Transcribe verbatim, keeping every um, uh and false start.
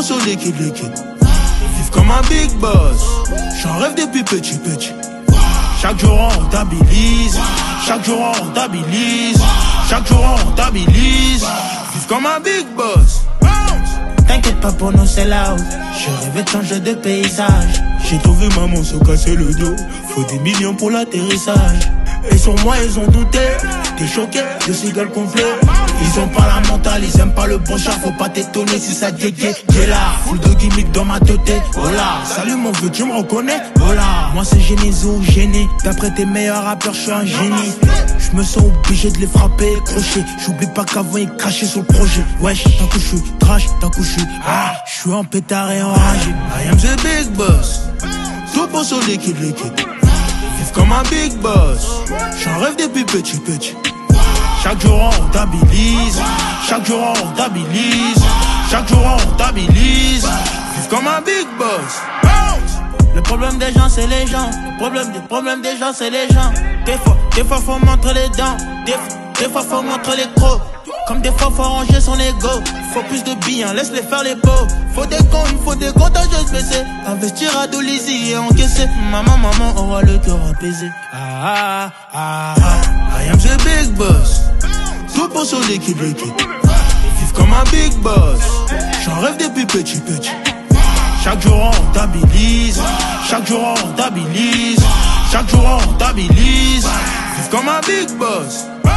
bosse au liquide, liquide. Vive comme un big boss. J'en rêve depuis petit, petit. Chaque jour on rentabilise. Chaque jour on rentabilise. Chaque jour on rentabilise. Vive comme un big boss. T'inquiète pas pour nous c'est là où je rêvais de changer de paysage. J'ai trouvé maman se casser le dos. Faut des millions pour l'atterrissage. Et sur moi ils ont douté. T'es choqué de ces gars complets. Ils ont pas la mentale, ils aiment pas le bon chat. Faut pas t'étonner si ça dégué. J'ai là, full de gimmick dans ma tête. Oh là, salut mon vieux, tu me reconnais? Oh là, moi c'est Genezo, gêné. D'après tes meilleurs rappeurs, je suis un génie. Je me sens obligé de les frapper, crochet. J'oublie pas qu'avant ils crachaient sur le projet. Wesh, d'un coup je suis trash, d'un coup je suis ah, je suis en pétard et enragé. I am the big boss. Tout pour sur liquide, liquide. Vive comme un big boss. J'en rêve depuis petit, petit. Chaque jour on rentabilise. Chaque jour on rentabilise. Chaque jour on rentabilise. Vive comme un big boss. Le problème des gens c'est les gens. Le problème des problèmes des gens c'est les gens. Des fois, des fois faut montrer les dents. Des, des fois faut montrer les crocs. Comme des fois faut ranger son ego. Faut plus de biens, laisse les faire les beaux. Faut des cons, il faut des contagieuses baisser. Investir à Dolizy et encaisser. Maman, maman aura le cœur apaisé. Ah, ah, ah, ah. I am the big boss. Tout pour sur liquide, liquide. Vive comme un big boss. J'en rêve depuis petit, petit. Chaque jour on rentabilise. Chaque jour on rentabilise. Chaque jour on rentabilise. Vive comme un big boss.